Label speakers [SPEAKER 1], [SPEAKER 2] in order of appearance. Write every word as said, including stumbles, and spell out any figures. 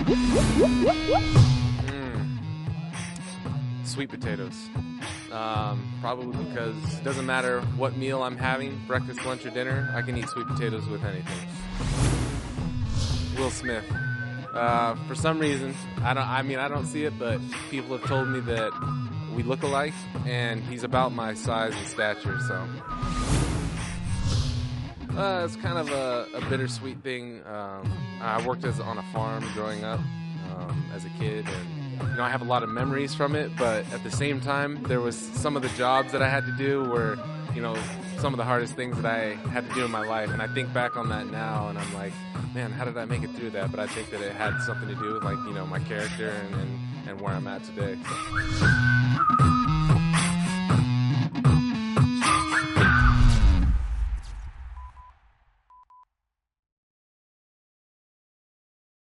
[SPEAKER 1] Mm. Sweet potatoes. Um, probably because it doesn't matter what meal I'm having, breakfast, lunch, or dinner, I can eat sweet potatoes with anything. Will Smith. Uh, for some reason, I don't. I mean, I don't see it, but people have told me that we look alike, and he's about my size and stature. So uh, it's kind of a, a bittersweet thing. Um, I worked as on a farm growing up um, as a kid, and you know I have a lot of memories from it. But at the same time, there was some of the jobs that I had to do were, you know, some of the hardest things that I had to do in my life. And I think back on that now, and I'm like, man, how did I make it through that? But I think that it had something to do with, like, you know, my character and, and, and where I'm at today. So.